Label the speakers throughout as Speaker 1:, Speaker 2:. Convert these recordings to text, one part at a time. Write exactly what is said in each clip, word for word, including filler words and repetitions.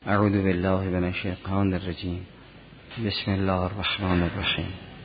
Speaker 1: اعوذ بالله من الشیطان الرجیم. بسم الله الرحمن الرحیم.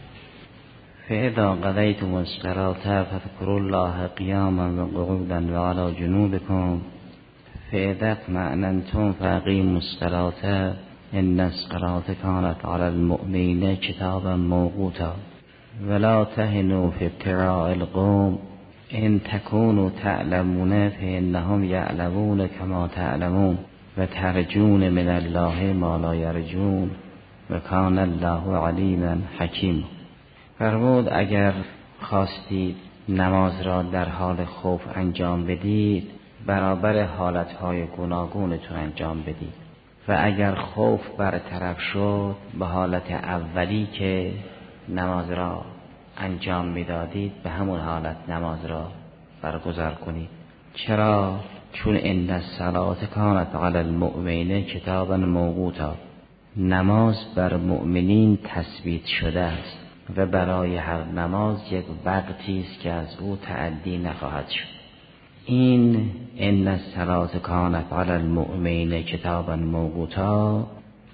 Speaker 1: فاذا قضیتم الصلاة فاذکروا الله قیاما و قعودا و علی جنوبکم فاذا اطمأننتم فاقیموا الصلاة ان الصلاة كانت على المؤمنین کتابا موقوتا ولا تهنوا في ابتغاء القوم ان تكونوا تعلمون فانهم يعلمون كما تعلمون و ترجون من الله ما لا یرجون و کان الله علیما حکیم. فرمود اگر خواستید نماز را در حال خوف انجام بدید برابر حالتهای گوناگونتون انجام بدید و اگر خوف برطرف شد به حالت اولی که نماز را انجام میدادید به همون حالت نماز را برگزار کنید. چرا؟ چون ان الصلاة کانت علی المؤمنین کتابا موقوتا، نماز بر مؤمنین تثبیت شده است و برای هر نماز یک وقتی است که از او تعدی نخواهد شد. این ان الصلاة کانت علی المؤمنین کتابا موقوتا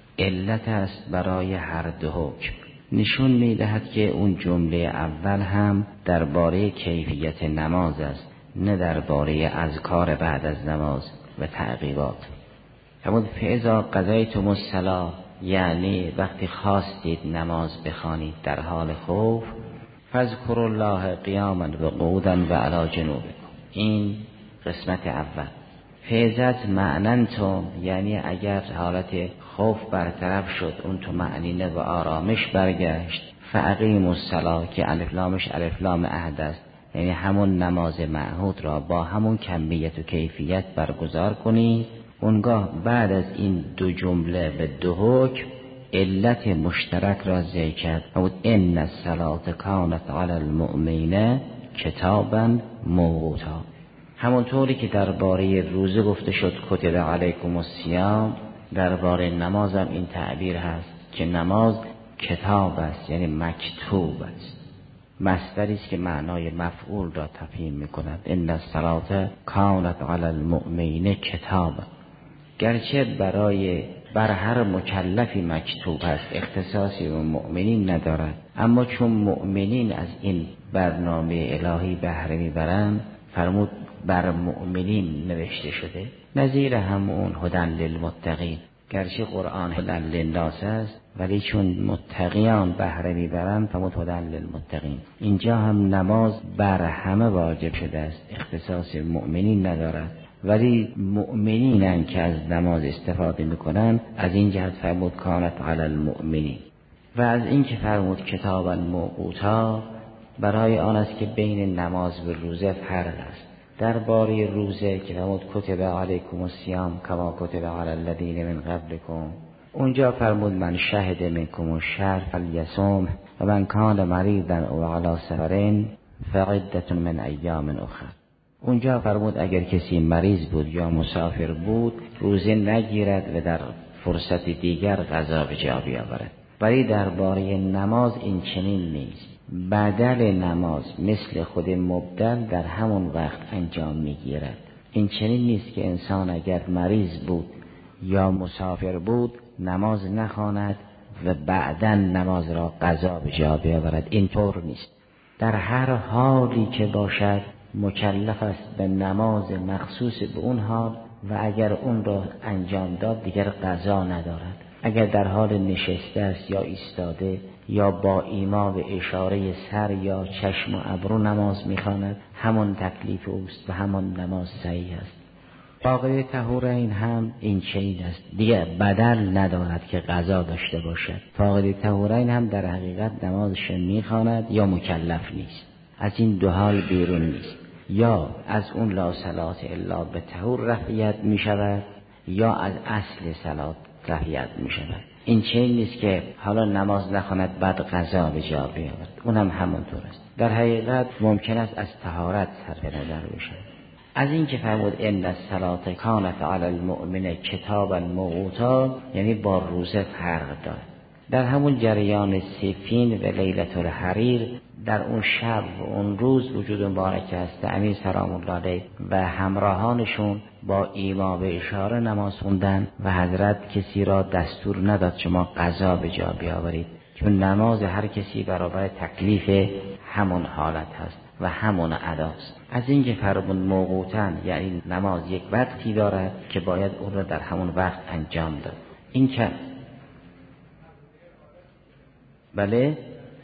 Speaker 1: علت است برای هر دو حکم. نشون میدهد که اون جمله اول هم درباره کیفیت نماز است، نه درباره اذکار بعد از نماز و تعقیبات. همون فاذا قضیتم الصلاة یعنی وقتی خواستید نماز بخوانید در حال خوف، فاذکروا الله قیاما و قعودا و علی جنوبکم. این قسمت اول. فاذا اطمأننتم یعنی اگر حالت خوف برطرف شد، اون تو معنینه و آرامش برگشت، فاقیموا الصلاة که الف لامش الف لام عهد است، یعنی همون نماز معهود را با همون کمیت و کیفیت برگزار کنید. اونگاه بعد از این دو جمله و دو حکم علت مشترک را ذکر کرد. ان الصلاة کانت علی المؤمنین کتابا موقوتا. همونطوری که درباره روزه گفته شد کتب علیکم الصیام، درباره نماز هم این تعبیر هست که نماز کتاب است، یعنی مکتوب است. مصدری است که معنای مفعول را تفهیم می‌کند. ان الصلاة کانت علی المؤمنین کتابا، گرچه برای بر هر مکلفی مکتوب است، اختصاصی به مؤمنین ندارد، اما چون مؤمنین از این برنامه الهی بهره میبرند فرمود بر مؤمنین نوشته شده. نظیر همون هدی للمتقین، گرچه قرآن هدی للناس است ولی چون متقیان بهره میبرند فرمود هدی للمتقین. اینجا هم نماز بر همه واجب شده است، اختصاص مؤمنین ندارد، ولی مؤمنینن که از نماز استفاده میکنن. از این جهت فرمود کانت علی المؤمنین. و از این که فرمود کتابا موقوتا برای آن است که بین نماز و روزه فرق است. درباره روزه که فرمود کتب علیکم الصیام کما کتب علی الذین من قبلکم، اونجا فرمود من شهد منکم الشهر فلیصوم و من کان مریضا او علی سفر فعدة من ایام اخر. اونجا فرمود اگر کسی مریض بود یا مسافر بود روزه نگیرد و در فرصت دیگر غذا به جا بیاورد. ولی درباره نماز این چنین نیست. بدل نماز مثل خود مبدل در همون وقت انجام میگیرد. این چنین نیست که انسان اگر مریض بود یا مسافر بود نماز نخواند و بعداً نماز را قضا به جا بیاورد. این طور نیست. در هر حالی که باشد مکلف است به نماز مخصوص به اون حال و اگر اون را انجام داد دیگر قضا ندارد. اگر در حال نشسته است یا ایستاده یا با ایما به اشاره سر یا چشم و ابرو نماز میخواند، همون تکلیف اوست و همون نماز صحیح است. فاقد طهورین هم این چنین است، دیگر بدل ندارد که قضا داشته باشد. فاقد طهورین هم در حقیقت نمازش میخواند یا مکلف نیست، از این دو حال بیرون نیست. یا از اون لا صلاة الا به طهور رفعیت می شود یا از اصل صلاة رفعیت می شود. این چنین نیست که حالا نماز نخواند بعد قضا به جا بیاورد، اونم همونطور است. در حقیقت ممکن است از طهارت صرف نظر بشود. از این که فرمود ان الصلاة کانت علی المؤمنین کتابا موقوتا یعنی با روزه فرق دارد. در همون جریان سیفین و لیلة الحریر در اون شب و اون روز وجود مبارک است امیر سلام الله علیه و همراهانشون با ایما به اشاره نماز خوندن و حضرت کسی را دستور نداد شما قضا به جا بیاورید، چون نماز هر کسی برابر تکلیف همون حالت هست و همون اداست. از اینکه فرمود موقوتن یعنی نماز یک وقتی دارد که باید اون را در همون وقت انجام داد. این که بله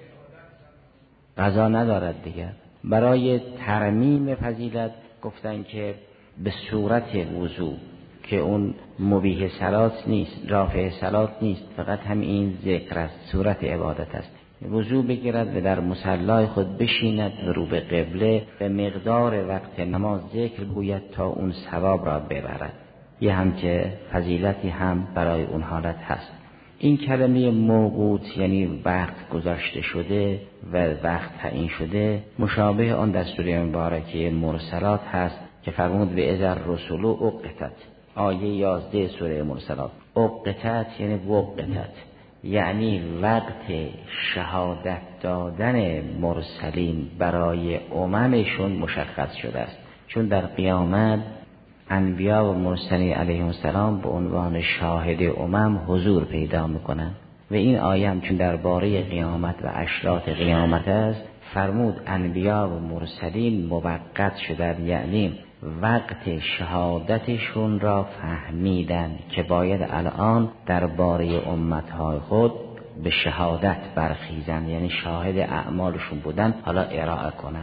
Speaker 1: قضا ندارد دیگر. برای ترمیم فضیلت گفتن که به صورت وضو که اون مبیح صلات نیست، رافع صلات نیست، فقط هم این ذکر است، صورت عبادت است. وضو بگیرد و در مصلای خود بشیند و رو به قبله به مقدار وقت نماز ذکر گوید تا اون ثواب را ببرد. یه هم که فضیلتی هم برای اون حالت هست. این کلمه موقوت یعنی وقت گذاشته شده و وقت تعیین شده مشابه آن در سوره مبارکه مرسلات هست که فرمود به اذا الرسل اقتت، آیه یازده سوره مرسلات. اقتت یعنی وقتت، یعنی وقت شهادت دادن مرسلین برای اممشون مشخص شده است، چون در قیامت انبیا و مرسلین علیهم السلام به عنوان شاهد امم حضور پیدا میکنند و این آیه هم چون درباره قیامت و اشراط قیامت است فرمود انبیا و مرسلین موقت شدند، یعنی وقت شهادتشون را فهمیدن که باید الان درباره امتهای خود به شهادت برخیزن، یعنی شاهد اعمالشون بودن حالا ارائه کنن.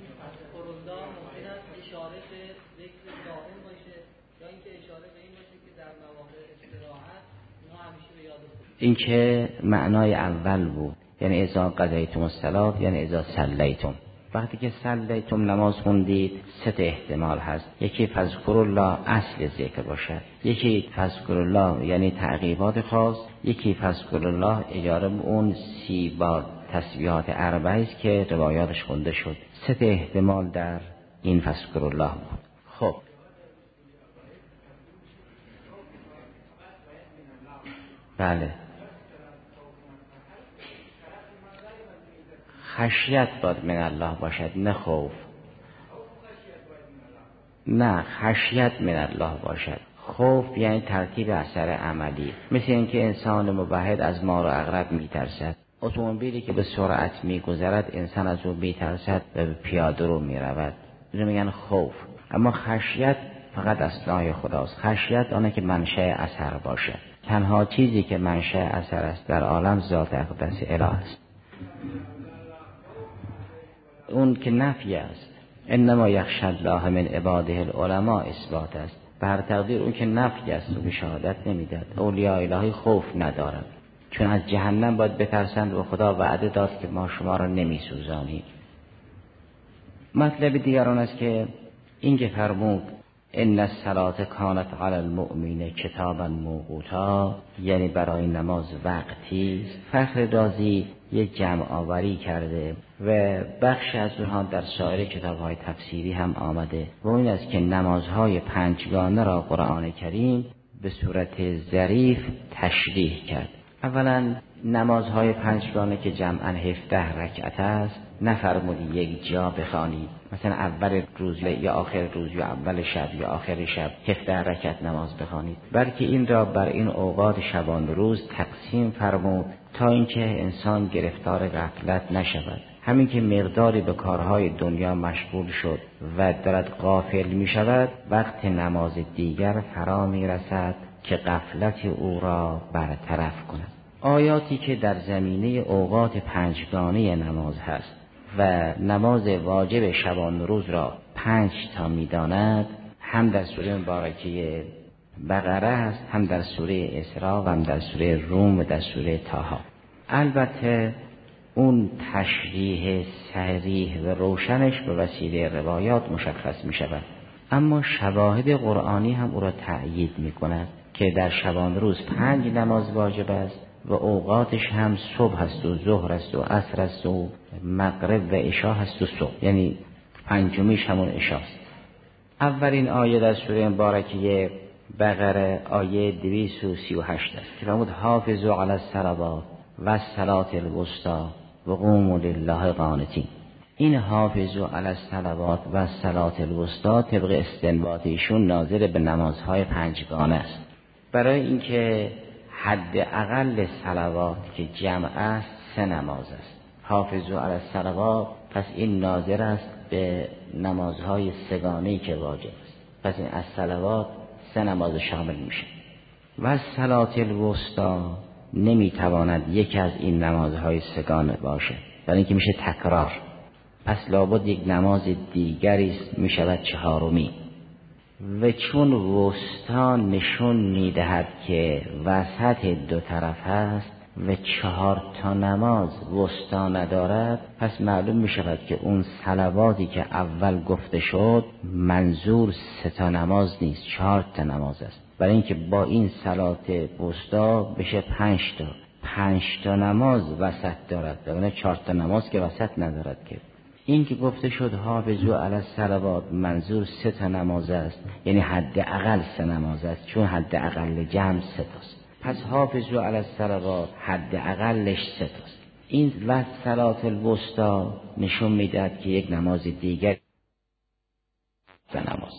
Speaker 1: این که معنای اول بود، یعنی اذا قضیتم الصلاة یعنی اذا صلیتم. وقتی که صلیتم نماز خوندید سه احتمال هست. یکی فذکر الله اصل ذکر باشد، یکی فذکر الله یعنی تعقیبات خاص، یکی فذکر الله اجاره به اون سی بار تسبیحات اربعی است که روایاتش خونده شد. سه احتمال در این فذکر الله بود. خب بله، خشیت باید من الله باشد نه خوف. نه، خشیت من الله باشد. خوف یعنی ترتیب اثر عملی، مثل اینکه انسان موحد از مار و عقرب میترسد. اتومبیلی که به سرعت میگذرد انسان از او میترسد و به پیاده رو میرود، اینو میگن خوف. اما خشیت فقط اصلای خداست. خشیت آنه که منشأ اثر باشد. تنها چیزی که منشأ اثر است در عالم ذات اقدس اله است. اون که نفی است. انما یخشی الله من عباده العلماء اثبات است. بر تقدیر اون که نفی است و به شهادت نمیداد. اولیاء الهی خوف ندارند، چون از جهنم باید بترسند و خدا وعده داد که ما شما را نمیسوزانیم. مطلب دیگر آن است که این که فرمود ان الصلاة کانت علی المؤمنین کتابا موقوتا، یعنی برای نماز وقتی. فخر رازی یک جمع آوری کرده و بخش از اونها در سایر کتاب‌های تفسیری هم آمده و این است که نمازهای پنجگانه را قرآن کریم به صورت ظریف تشریح کرد. اولا نمازهای پنجگانه که جمعاً هفده رکعت است نفرمودی یک جا بخوانید، مثلا اول روز یا آخر روز یا اول شب یا آخر شب هفده رکعت نماز بخوانید، بلکه این را بر این اوقات شبان روز تقسیم فرمود تا اینکه انسان گرفتار غفلت نشود. همین که مقداری به کارهای دنیا مشغول شد و دارد غافل می شود، وقت نماز دیگر فرا می رسد که غفلت او را برطرف کند. آیاتی که در زمینه اوقات پنجگانه نماز هست و نماز واجب شبان روز را پنج تا می داند هم در سوره مبارکه بقره است، هم در سوره اسراء و هم در سوره روم و در سوره طه. البته اون تشریح صریح و روشنش به وسیله روایات مشخص می شود، اما شواهد قرآنی هم او را تأیید می کند که در شبان روز پنج نماز واجب است و اوقاتش هم صبح است و ظهر است و عصر است و مغرب و عشا است و صبح، یعنی پنجمیش همون عشاست. اولین آیه در سوره مبارکه بقره آیه دویست و سی و هشت است که فرمود حافظوا علی الصلوات و الصلاة الوسطی و قوموا لله قانتین. این حافظوا علی الصلوات و الصلاة الوسطی طبق استنباط ایشون ناظر به نمازهای پنجگانه است. برای اینکه حد اقل صلوات که جمع است سه نماز است. حافظوا علی الصلوات، پس این ناظر است به نمازهای سگانه‌ای که واجب است. پس این از صلوات سه نماز شامل میشه. و الصلاة الوسطی نمیتواند یکی از این نمازهای سگانه باشه، برای اینکه میشه تکرار. پس لابد یک نماز دیگری است، میشود چهارمی. و چون وسطا نشون میدهد که وسط دو طرف هست و چهار تا نماز وسطا ندارد، پس معلوم میشود که اون صلواتی که اول گفته شد منظور سه تا نماز نیست، چهار تا نماز است. برای اینکه با این صلات وسطا بشه پنج تا پنج تا نماز وسط دارد، یعنی چهار تا نماز که وسط ندارد. که این که گفته شد حافظوا علی الصلوات منظور سه تا نماز است، یعنی حد اقل سه نماز است، چون حد اقل جمع سه تاست. پس حافظوا علی الصلوات حد اقلش سه تاست. این و الصلاة الوسطی نشون میدهد که یک نماز دیگر سه نماز.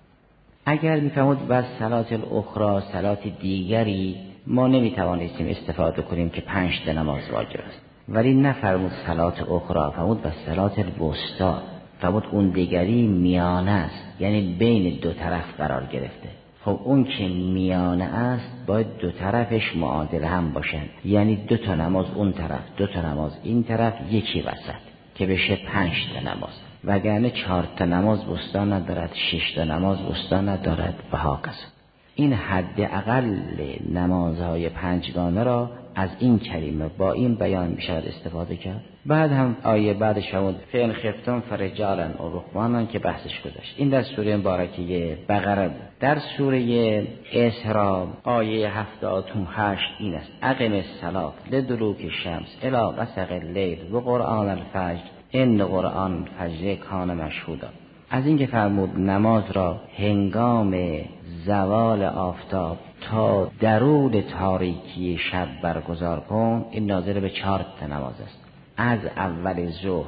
Speaker 1: اگر میفهمود و الصلاة الاخری صلات دیگری، ما نمیتوانستیم استفاده کنیم که پنج تا نماز واجب است. ولی نفرمود صلات اخرى، فرمود و صلات الوسطی، فرمود اون دیگری میانه است، یعنی بین دو طرف قرار گرفته. خب اون که میانه است باید دو طرفش معادل هم باشن، یعنی دو تا نماز اون طرف، دو تا نماز این طرف، یکی وسط، که بشه پنج تا نماز. وگرنه چهار تا نماز وسطا ندارد، شش تا نماز وسطا ندارد و هاکذا. این حد اقل نمازهای پنجگانه را از این کلمه با این بیان میشود استفاده کرد. بعد هم آیه بعدش شد فین خفتم فرجالا و رکبانا که بحثش گذاشت. این در سوره مبارکه بقره بود. در سوره اسراء آیه هفتاد و هشت این است: اقم الصلاة لدلوک الشمس الی غسق اللیل و قرآن الفجر ان قرآن الفجر کان مشهودا. از این که فرمود نماز را هنگام زوال آفتاب تا درون تاریکی شب برگزار کن، این ناظر به چهار تا نماز است. از اول ظهر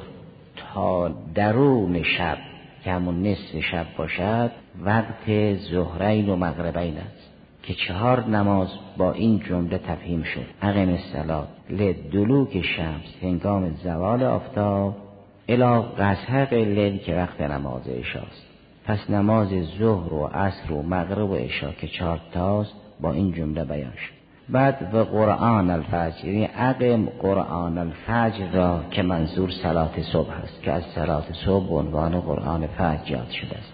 Speaker 1: تا درون شب که همون نصف شب باشد وقت ظهرین و مغربین است که چهار نماز با این جمله تفهیم شد: اقم الصلاة لدلوک شمس هنگام زوال آفتاب الی غسق اللیل که وقت نماز عشاست. پس نماز ظهر و عصر و مغرب و عشا که چهار تاست با این جمله بیان شد. بعد و قرآن الفجر، یعنی اقم قرآن الفجر را که منظور صلات صبح است، که از صلات صبح به عنوان قرآن فجر یاد شده است.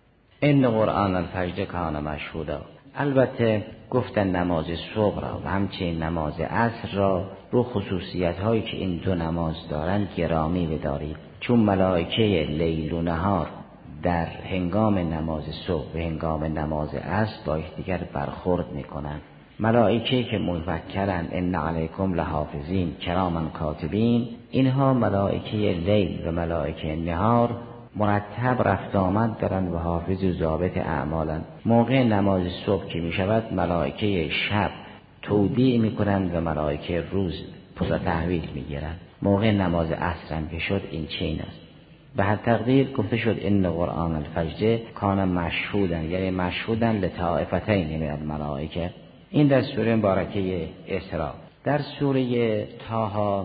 Speaker 1: ان قرآن الفجر کان مشهودا. البته گفتن نماز صبح را و همچنین نماز عصر را رو خصوصیت هایی که این دو نماز دارند گرامی بدارید، چون ملائکه لیل و نهار در هنگام نماز صبح و هنگام نماز عصر با یکدیگر برخورد میکنند. ملائکه که موکلن ان علیکم لحافظین کراما کاتبین، اینها ملائکه لیل و ملائکه نهار مرتب رفت آمد دارن و حافظ و ضابط اعمالن. موقع نماز صبح که می شود ملائکه شب تودیع می کنند و ملائکه روز پس تحویل می گیرند. موقع نماز عصر هم که شد این چین است. به هر تقدیر گفته شد ان قرآن الفجر کان مشهودن، یعنی مشهودن لطائفتین من الملائکه. این در سوره مبارکه اسراء. در سوره طه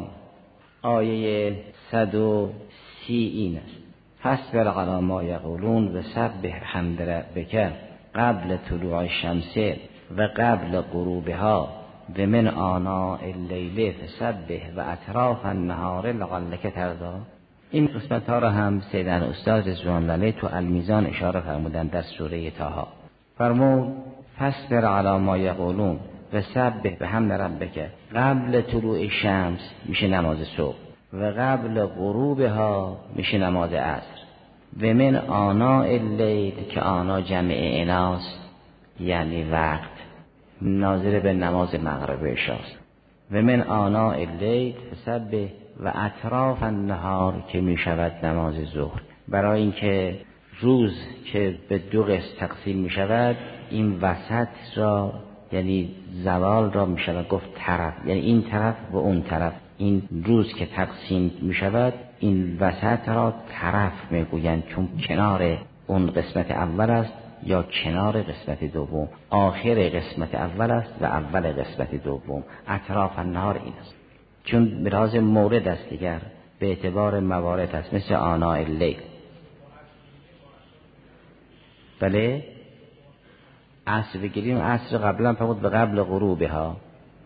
Speaker 1: آیه صد و سی این است: فاصبر علی ما یقولون و سبح حمد ربک قبل طلوع الشمس و قبل غروبها و من آناء اللیل فسبح و اطراف النهار لعلک ترضی. این قسمت ها را هم سیدن استاد رضوان الله تو المیزان اشاره فرمودند در سوره طه. فرمود فاصبر علی ما یقولون و سبح بحمد ربک قبل طلوع الشمس میشه نماز صبح و قبل غروبها میشه نماز عصر و من آناء اللیل که آنا جمع اناست یعنی وقت ناظر به نماز مغرب عشاست و من آناء اللیل فسبح و اطراف النهار که میشود نماز ظهر. برای اینکه روز که به دو قسم تقسیم میشود این وسط را یعنی زوال را می شود گفت طرف، یعنی این طرف و اون طرف. این روز که تقسیم می شود این وسط را طرف می گویند، چون کنار اون قسمت اول است یا کنار قسمت دوم، آخر قسمت اول است و اول قسمت دوم. اطراف النهار این است، چون به لحاظ مورد است دیگر، به اعتبار موارد است، مثل آناء اللیل. بله عصر بگیریم، عصر قبلا فقط به قبل غروبها.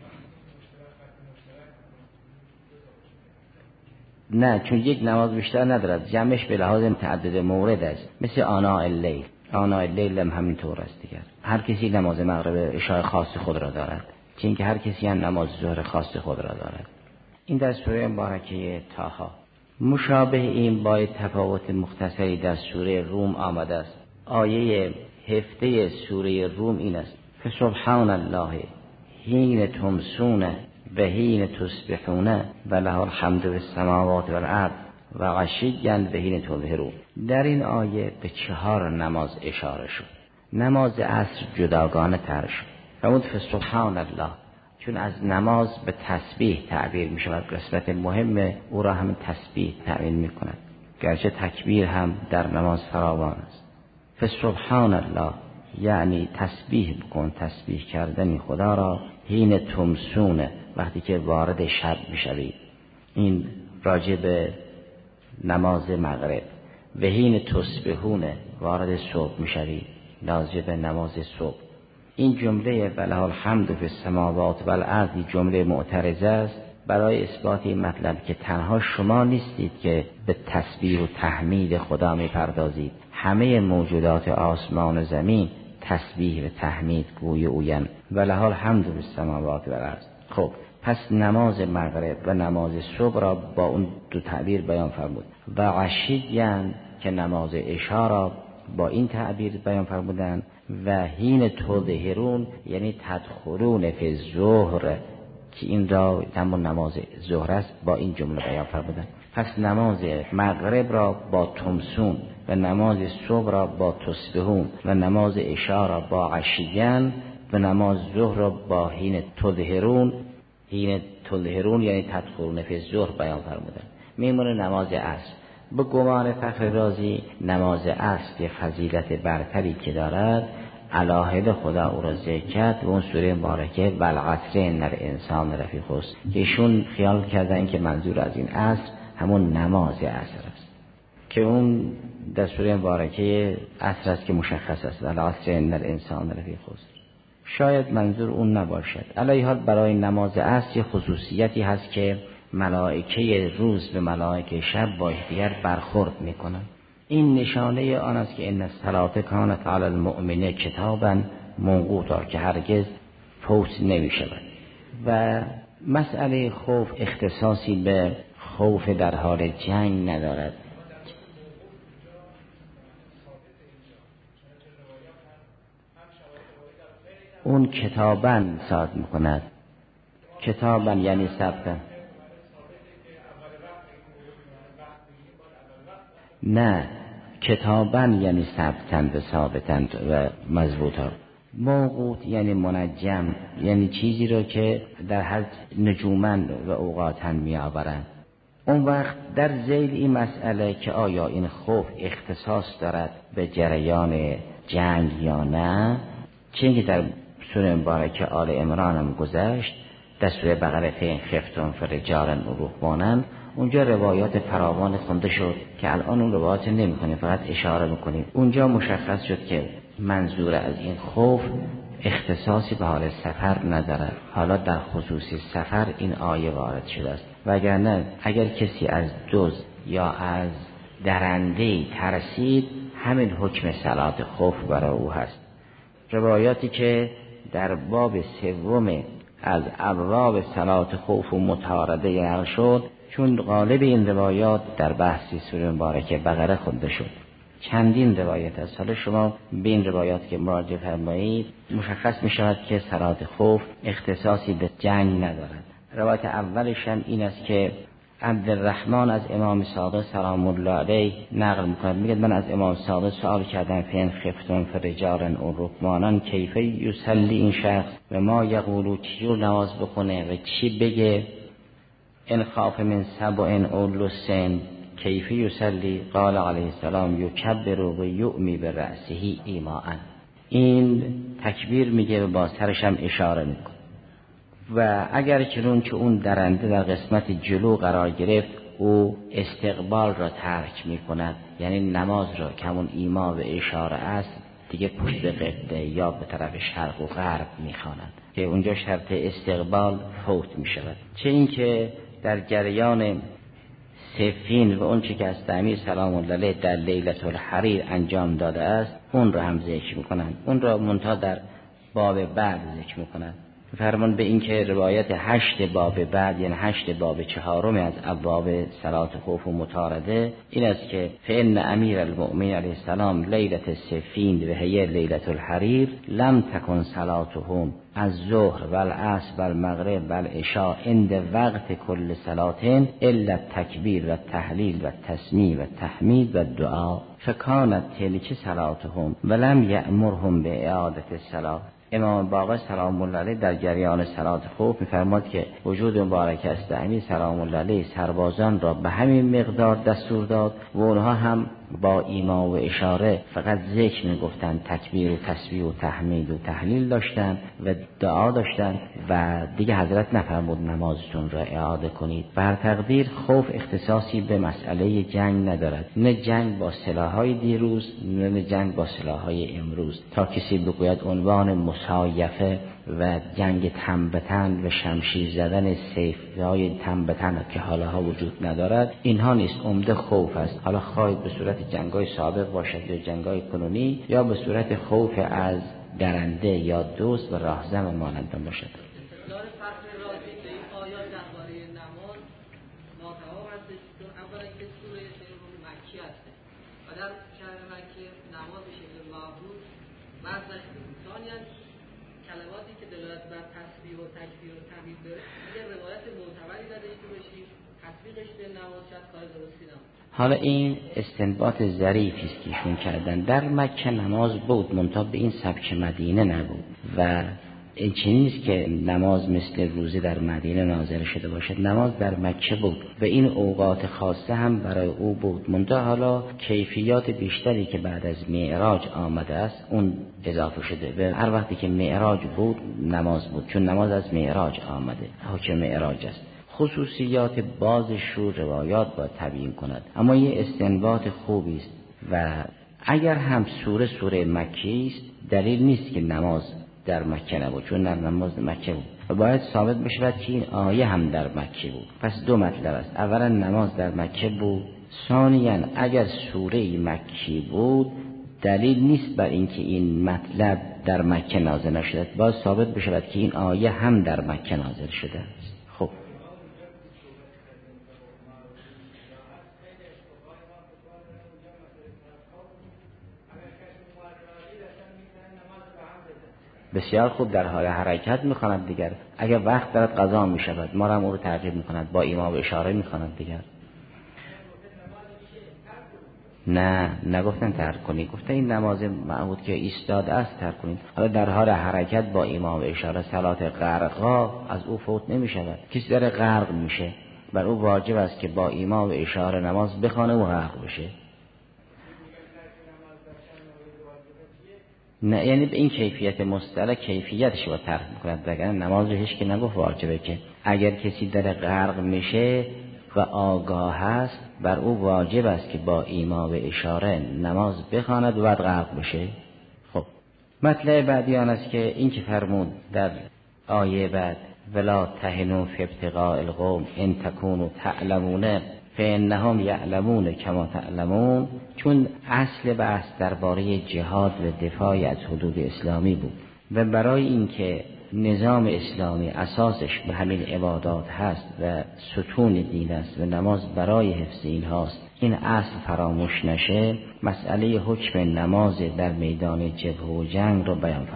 Speaker 1: نه، چون یک نماز بیشتر ندارد، جمعش به لحاظ متعدد مورد است، مثل آناء اللیل. آناء اللیل هم همینطور است دیگر. هر کسی نماز مغرب عشاء خاص خود را دارد، چون که هر کسی هم نماز ظهر خاص خود را دارد. این در سوره مبارکه طه. مشابه این با تفاوت مختصری در سوره روم آمده است. آیه هفده سوره روم این است: فسبحان الله حین تمسون و حین تصبحون و له الحمد فی السماوات و الارض و عشیا و حین تظهرون. در این آیه به چهار نماز اشاره شد. نماز عصر جداگانه تر شد. فرمود فسبحان الله، چون از نماز به تسبیح تعبیر می شود، قسمت مهم او را هم تسبیح تعبیر می کند، گرچه تکبیر هم در نماز فراوان است. فسبحان الله یعنی تسبیح بکن، تسبیح کردن خدا را. حین تمسون، وقتی که وارد شب می شوید، این راجع به نماز مغرب. و حین تصبحون، وارد صبح می شوید، راجع به نماز صبح. این جمله وله الحمد فی السماوات و الارض جمله معترضه است برای اثبات این مطلب که تنها شما نیستید که به تسبیح و تحمید خدا می پردازید، همه موجودات آسمان و زمین تسبیح و تحمید گوی اویند. وله الحمد فی السماوات و الارض. خب پس نماز مغرب و نماز صبح را با اون دو تعبیر بیان فرمود. و عشیا که نماز عشا را با این تعبیر بیان فرمودند. و حین تظهرون یعنی تدخلون فی الظهر، که این را همون نماز ظهر است، با این جمله بیان فرمودند. پس نماز مغرب را با تمسون و نماز صبح را با تصبحون و نماز عشا را با عشیان و نماز ظهر را با حین تظهرون. حین تظهرون یعنی تدخلون فی الظهر بیان فرمودند. میمونه نماز عصر. به گمان فخر رازی نماز عصر یه فضیلت برتری که دارد، علاهد خدا او را ذکر کرد و اون سوره مبارکه والعصر ان الانسان لفی خسر، که ایشون خیال کردن که منظور از این عصر همون نماز عصر است، که اون در سوره مبارکه عصر است که مشخص است، والعصر ان الانسان لفی خسر. شاید منظور اون نباشد. علی حال برای نماز عصر خصوصیتی هست که ملائکه روز به ملائکه شب با یکدیگر برخورد میکنن. این نشانه آن است که ان الصلاة کانت علی المؤمنین کتابا موقوتا، که هرگز فوت نمی شود. و مسئله خوف اختصاصی به خوف در حال جنگ ندارد. اون کتابا صادر میکند. کتابا یعنی ثبتا. نه، کتابا یعنی ثبتن و ثابتن و مضبوطا. موقوت یعنی منجم، یعنی چیزی رو که در هر نجومن و اوقاتن می آورند. اون وقت در ذیل این مسئله که آیا این خوف اختصاص دارد به جریان جنگ یا نه، چون که در سوره مبارکه آل عمران هم گذشت، در سوره بقره فین خفتم فرجالا و رهبانا، اونجا روایات فراوان خونده شد که الان اون روایات نمی کنیم، فقط اشاره میکنیم. اونجا مشخص شد که منظور از این خوف اختصاصی به حال سفر ندارد. حالا در خصوص سفر این آیه وارد شده است، وگرنه اگر کسی از دزد یا از درنده ترسید، همین حکم صلات خوف برای او هست. روایاتی که در باب سوم از ابواب صلات خوف و متعارضه نقل شد، چون غالب این روایات در بحثی سوره مبارکه بقره خونده شد. چندین روایت است. حالا شما به این روایات که مراجعه فرمایید مشخص می شود که صلات خوف اختصاصی به جنگ ندارد. روایت اولش هم این است که عبدالرحمن از امام صادق سلام الله علیه نقل میکنه، میگه من از امام صادق سوال کردم فین خفتون فرجالن و رکمانان کیفی یصلی این شخص و ما یقولو چجور نماز بکنه و چی بگه، ان خاف من سبع او لسن کیفی یصلی، قال علیه السلام یکبر و یؤمی برأسه ایماء. این تکبیر میگه و با سرش هم اشاره میکنه. و اگر چنون که اون درنده در قسمت جلو قرار گرفت، او استقبال را ترک میکند، یعنی نماز را که همون ایما و اشاره است دیگه پشت قبله یا به طرف شرق و غرب میخواند که اونجا شرط استقبال فوت میشود. چه این که در جریان سفین و اون چه که از تعمیر سلام الله علیه در لیلة الحریر انجام داده است اون را هم ذکر میکنند، اون را منتها در باب بعد ذکر میکنند. فرمان به این که روایت هشت باب بعد، یعنی هشت باب چهارم از ابواب صلات خوف و مطارده این است که فإن امیر المؤمنین علیه السلام لیلة السفین و هی لیلة الحریر لم تکن صلاتهم از ظهر و العصر و المغرب و العشاء عند وقت کل صلاتین الا التکبیر و التهلیل و التسمیع و التحمید و الدعا فکانت تلک صلاتهم ولم یأمرهم باعاده الصلاة. امام باقر سلام الله علیه در جریان صلات خوف می‌فرماد که وجود مبارک است امیر سلام الله علیه سربازان را به همین مقدار دستور داد و اونها هم با ایما و اشاره فقط ذکر میگفتن، تکبیر و تسبیح و تحمید و تهلیل داشتن و دعا داشتن و دیگه حضرت نفرمود نمازتون را اعاده کنید. بر تقدیر خوف اختصاصی به مسئله جنگ ندارد، نه جنگ با سلاح‌های دیروز نه جنگ با سلاح‌های امروز. تا کسی بگوید عنوان مسایفه و جنگ تن به تن و شمشیر زدن سیف‌های تن به تن که حالاها وجود ندارد، اینها نیست. عمده خوف است، حالا خواهد به صورت جنگ‌های سابق باشد یا جنگ‌های کنونی یا به صورت خوف از درنده یا دوست و راهزن مانند باشد.
Speaker 2: استدلال فخر رازی به این آیات درباره نماز ناتمام است، چون اولا که سوره سوم مکی است و در شهر مکه نماز به شکل معمول فرض نشده بود. ثانیاً کلماتی که دلالت بر تسبیح و تکبیر و تحمید داره یه روایت معتبری نداره که باشی تطبیقش به نماز شد کار درستی نبود.
Speaker 1: حالا این استنباط ظریفی است که ایشون کردن. در مکه نماز بود منتها به این سبک مدینه نبود و این چنین نیست که نماز مثل روزه در مدینه نازل شده باشد. نماز در مکه بود و این اوقات خاصه هم برای او بود، منتها حالا کیفیات بیشتری که بعد از معراج آمده است اون اضافه شده. به هر وقتی که معراج بود نماز بود، چون نماز از معراج آمده، حکم معراج است. خصوصیات بازشو روایات باید تبیین کند، اما یه استنباط خوبی است و اگر هم سوره سوره مکی است دلیل نیست که نماز در مکه نبود، چون نماز مکه بود و باید ثابت بشود که این آیه هم در مکه بود. پس دو مطلب است، اولا نماز در مکه بود، ثانیاً اگر سوره مکی بود دلیل نیست بر اینکه این مطلب در مکه نازل نشده، باید ثابت بشود که این آیه هم در مکه نازل شده است. خب بسیار خوب، در حال حرکت میخواند دیگر، اگر وقت دارد قضا میشود ما را هم او رو تعقیب میکند، با ایما و اشاره میکند دیگر. نه نگفتن ترک کنی، گفتن این نماز معهود که ایستاده است ترک کنید. حالا در حال حرکت با ایما و اشاره صلات غرقا از او فوت نمیشود. کسی داره غرق میشه بر او واجب است که با ایما و اشاره نماز بخوانه و غرق بشه. نه یعنی به این کیفیت مصطلح کیفیتش رو ترک میکنند، وگرنه نماز رو هیچ که نگفت واجبه. که اگر کسی داره غرق میشه و آگاه است بر او واجب است که با ایما و اشاره نماز بخواند و بعد غرق بشه. خب مطلب بعدی آن است که این که فرمود در آیه بعد ولا تهنوا فی ابتغاء القوم ان تکونوا تعلمون فانهم یعلمون کما تعلمون، چون اصل بحث درباره جهاد و دفاع از حدود اسلامی بود و برای اینکه نظام اسلامی اساسش به همین عبادات هست و ستون دین است و نماز برای حفظ این هاست، این اصل فراموش نشه، مسئله حکم نماز در میدان جبهه و جنگ رو بیان فرمود.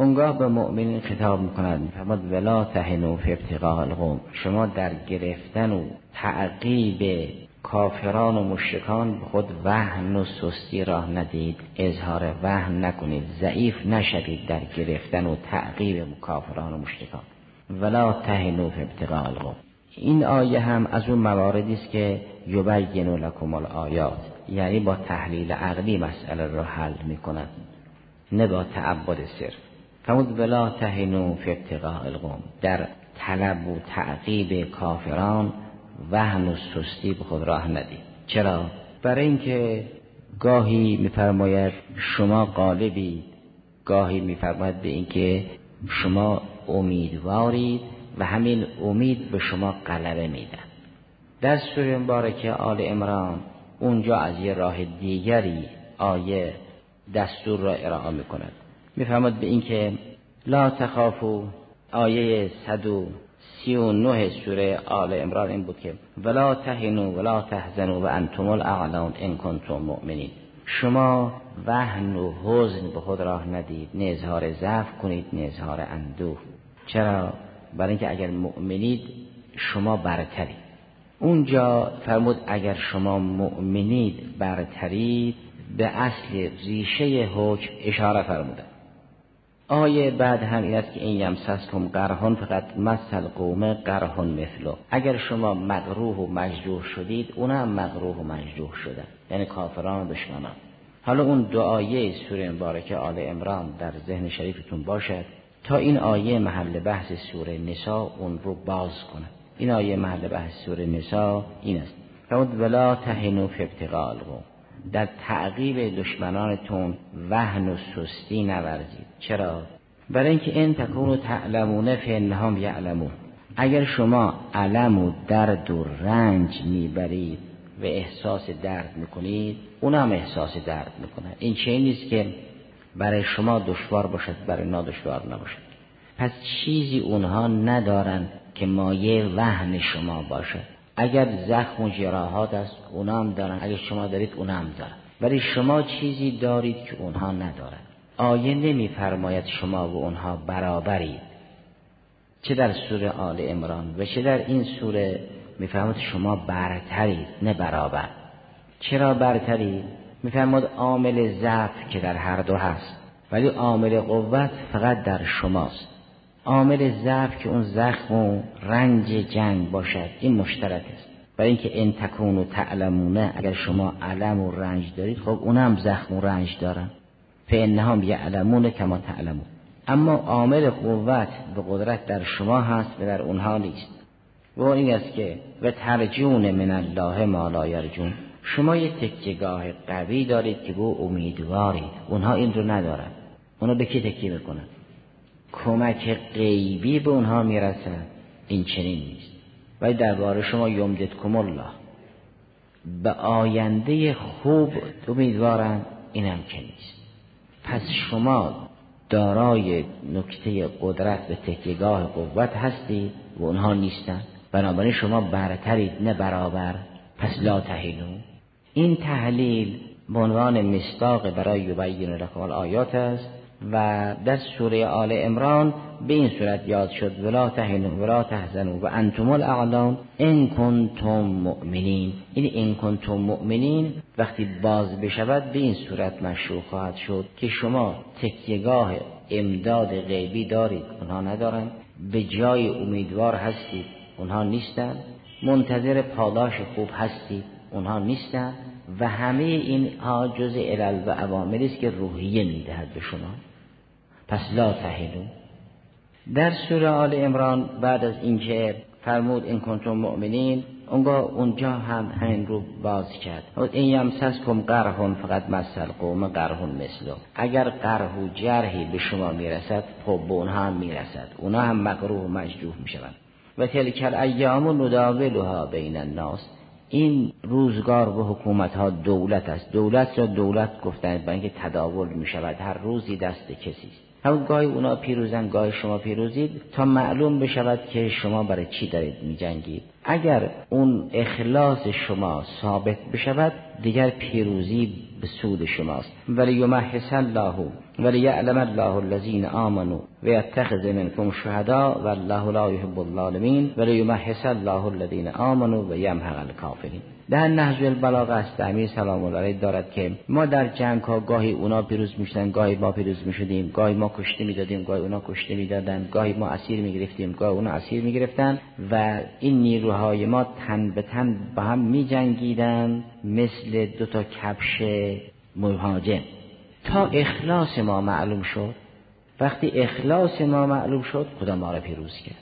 Speaker 1: اونگاه به مؤمنین خطاب میکند، میفرماد ولا تهنوا فی ابتغاء القوم، شما در گرفتن و تعقیب کافران و مشرکان به خود وهن و سستی راه ندید، اظهار وهن نکنید، ضعیف نشوید در گرفتن و تعقیب کافران و مشرکان. ولا تهنوا فی ابتغاء القوم، این آیه هم از اون مواردی است که یبین لکم الآیات، یعنی با تحلیل عقلی مسئله را حل میکند، نه با تعبد صرف. فرمود ولا تهنوا فی ابتغاء القوم، در طلب و تعقیب کافران وهن و سستی به خود راه ندید. چرا؟ برای اینکه گاهی میفرماید شما غالبید، گاهی میفرماید به اینکه شما امیدوارید و همین امید به شما غلبه میدن. در سوره مبارکه آل عمران اونجا از یه راه دیگری آیه دستور را ارائه میکند، میفرماید به اینکه لا تخافوا، آیه صد و سی و نه سوره آل عمران این بود که ولا تهنوا ولا تحزنوا وانتم الاعلون ان کنتم مؤمنین، شما وهن و حزن به خود راه ندید، نه اظهار ضعف کنید نه اظهار اندوه. چرا؟ برای اینکه اگر مؤمنید شما برترید. اونجا فرمود اگر شما مؤمنید برترید، به اصل ریشه حکم اشاره فرموده. آیه بعد هم این است که این یمسسکم قرحون فقط مثل قوم قرحون مثلو، اگر شما مغروح و مجروح شدید اونا هم مغروح و مجروح شدن، یعنی کافران و دشمنان. حالا اون دو آیه سوره مبارکه آل عمران در ذهن شریفتون باشد تا این آیه محل بحث سوره نساء اون رو باز کنه. این آیه محل بحث سوره نساء این است فرمود ولا تهنوا فی ابتغاء القوم، در تعقیب دشمنانتون وهن و سستی نورزید. چرا؟ برای اینکه ان تکونوا تعلمون فانهم یعلمون، اگر شما الم و درد و رنج میبرید و احساس درد میکنید اونا هم احساس درد میکنن. این چه نیست که برای شما دشوار باشد برای اونا دشوار نباشد. پس چیزی اونها ندارن که مایه وهن شما باشد. اگر زخم و جراحات است اونا هم دارن، اگر شما دارید اونا هم دارن، ولی شما چیزی دارید که اونها ندارن. آیه نمی فرماید شما و اونها برابرید، چه در سوره آل عمران و چه در این سوره می فرماید شما برترید نه برابر. چرا برترید؟ می فرماید عامل ضعف که در هر دو هست، ولی عامل قوت فقط در شماست. عامل ضعف که اون زخم و رنج جنگ باشد این مشترک است. برای اینکه ان تکونوا تعلمونه، اگر شما علم و رنج دارید خب اونها هم زخم و رنج دارن، فانهم یعلمون کما تعلمون. اما عامل قوت و قدرت در شما هست و در اونها نیست. و این است که و ترجون من الله ما لا یرجون، شما یه تکیه‌گاه قوی دارید که به امیدوارید، اونها این رو ندارن. اونها به کی تکیه میکنن؟ کمک غیبی به اونها میرسن؟ این چنین نیست. ولی درباره شما یمددکم الله، به آینده خوب امیدوارن، اینم که نیست. پس شما دارای نکته قدرت و تکیه‌گاه قوت هستی و اونها نیستن، بنابراین شما برترید نه برابر. پس لا تهنوا. این تحلیل به عنوان مصداق برای یبین لکم الآیات است و در سوره آل عمران به این صورت یاد شد ولا تهنوا ولا تحزنوا و انتم الاعلون ان کنتم مؤمنین. این ان کنتم مؤمنین وقتی باز بشود به این صورت مشروع خواهد شد که شما تکیه‌گاه امداد غیبی دارید، اونها ندارن، به جای امیدوار هستید، اونها نیستن، منتظر پاداش خوب هستید، اونها نیستن، و همه این ها جز علل و عواملی است که روحیه میدهد به شما. پس لا تهنوا. در سوره آل عمران بعد از اینکه فرمود ان کنتم مؤمنین، اونجا اونجا هم همین رو باز کرد. این یمسسکم قرحون فقط مثل قوم قرحون مثلو، اگر قرح و جرحی به شما میرسد خب به اونها هم میرسد، اونها هم مقروح و مجروح میشوند. و تلک الایام نداولها بین الناس، این روزگار و حکومت ها دولت است. دولت را دولت گفتند برای اینکه تداول می شود، هر روزی دست کسی است. همون گاهی اونا پیروزن گاهی شما پیروزید تا معلوم بشود که شما برای چی دارید می‌جنگید. اگر اون اخلاص شما ثابت بشود دیگر پیروزی به سود شماست. ولی یمحص الله ولی یعلم الله الذین آمنوا و یتخذ منکم شهدا والله لا یحب الظالمین ولی یمحص الله الذین آمنوا و یمحق الکافرین. در نهج البلاغه است امیر سلام الله علیه دارد که ما در جنگ ها گاهی اونا پیروز میشدن گاهی ما پیروز میشدیم، گاهی ما کشته میدادیم گاهی اونا کشته میدادن، گاهی ما اسیر میگرفتیم گاهی اونا اسیر میگرفتن و این نیروهای ما تن به تن با هم میجنگیدن مثل دو تا کفش مهاجم تا اخلاص ما معلوم شد. وقتی اخلاص ما معلوم شد خدا ما را پیروز کرد.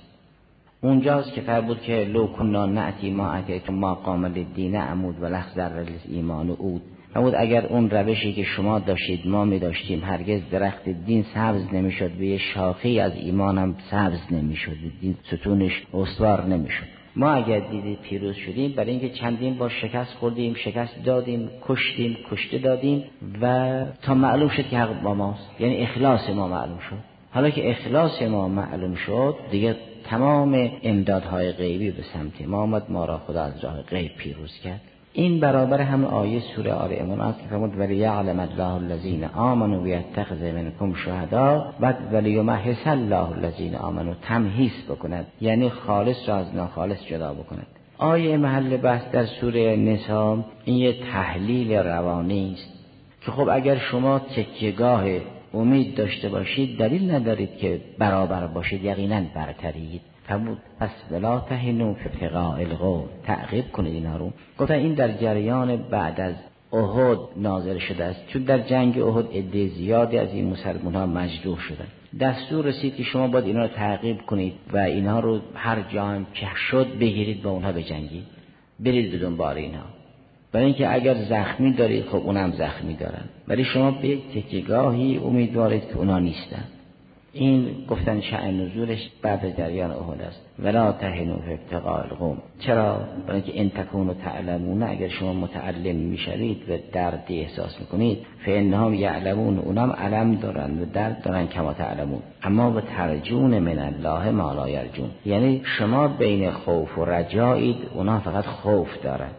Speaker 1: اونجاست که فرمود که لو کنا نأتی ما اتیتم ما قام للدین عمود و لخذر الایمان عود. فرمود اگر اون روشی که شما داشتید ما می داشتیم هرگز درخت دین سبز نمیشد و یه شاخه از ایمانم سبز نمیشد، دین ستونش استوار نمیشد. ما اگر دیدید پیروز شدیم برای اینکه چندین بار شکست خوردیم، شکست دادیم، کشتیم، کشته دادیم و تا معلوم شد که حق با ماست، یعنی اخلاص ما معلوم شد. حالا که اخلاص ما معلوم شد دیگه تمام امدادهای غیبی به سمت ما آمد، ما را خدا از راه غیب پیروز کرد. این برابر هم آیه سوره آل عمران است که فرمود ولی یعلم الله الذین آمنوا و یتخذ منکم شهدا و ولی یمحص الله الذین آمنوا، تمحیص بکند یعنی خالص را از ناخالص جدا بکند. آیه محل بحث در سوره نساء این یه تحلیل روانی است که خب اگر شما تکیهگاه امید داشته باشید دلیل ندارید که برابر باشید، یقینا برترید. فرمود پس ولا تهنوا فی ابتغاء القوم، تعقیب کنید اینا رو. گفتن این در جریان بعد از احد نازل شده است، چون در جنگ احد عده زیادی از این مسلمان ها مجروح شدند. دستور رسید که شما باید اینا رو تعقیب کنید و اینا رو هر جا هم که شد بگیرید با اونها بجنگید، برید به دنبال اینها. برای اینکه اگر زخمی دارید خب اونم زخمی دارن، ولی شما به تکیهگاهی امیدوارید که اونا نیستن. این گفتن شأن نزولش بعد جریان احد است. ولا تهنوا فی ابتغاء القوم. چرا؟ برای اینکه ان تکونوا تعلمون، اگر شما متعلم میشوید و دردی احساس میکنید فانهم یعلمون، اونم علم دارن و درد دارن کما تعلمون، اما و ترجون من الله ما لا یرجون، یعنی شما بین خوف و رجایید، اونا فقط خوف دارن.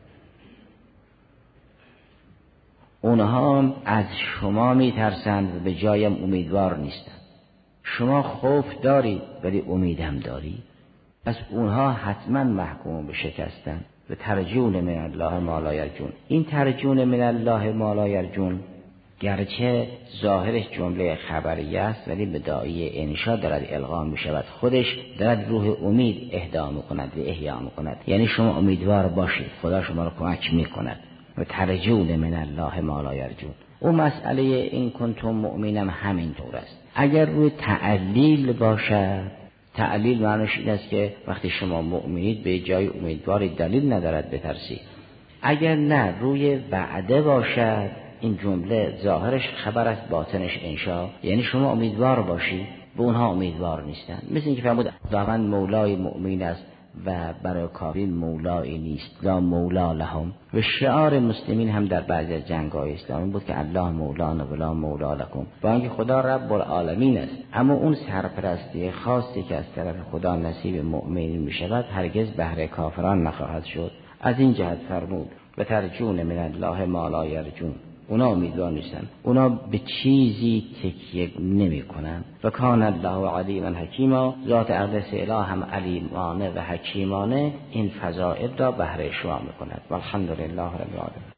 Speaker 1: اونها از شما میترسند و به جایم امیدوار نیستند. شما خوف دارید ولی امید هم دارید، پس اونها حتما محکوم به شکستن. و ترجون من الله ما لا یرجون، این ترجون من الله ما لا یرجون گرچه ظاهرش جمله خبریه است ولی به داعی انشا دارد القا می شود، خودش دارد روح امید اهدا میکند و احیا میکند، یعنی شما امیدوار باشید خدا شما رو کمک میکند. و ترجون من الله ما لا یرجون. اون مسئله این کنتم مؤمنم همین طور است. اگر روی تعلیل باشد، تعلیل معنیش این است که وقتی شما مؤمنید به جای امیدواری دلیل ندارد بترسید. اگر نه روی وعده باشد، این جمله ظاهرش خبر است باطنش انشا، یعنی شما امیدوار باشید و اونها امیدوار نیستن. مثل اینکه فرمود خداوند مولای مؤمن است و برای کافرین مولایی نیست، لا مولا لهم. و شعار مسلمین هم در بعضی از جنگ‌های اسلامی بود که الله مولانا و لا مولا لکم، با اینکه خدا رب العالمین است، اما اون سرپرستی خاصی که از طرف خدا نصیب مؤمنین می‌شود هرگز بهر کافران نخواهد شد. از این جهت فرمود و ترجون من الله ما لا یرجون، اونا امیدوار نیستن، اونا به چیزی تکیه نمی کنن. و کان الله علیما حکیما، ذات اقدس اله هم علیمانه و حکیمانه این فضائل را بهره شما می کند. والحمدلله رب العالمین.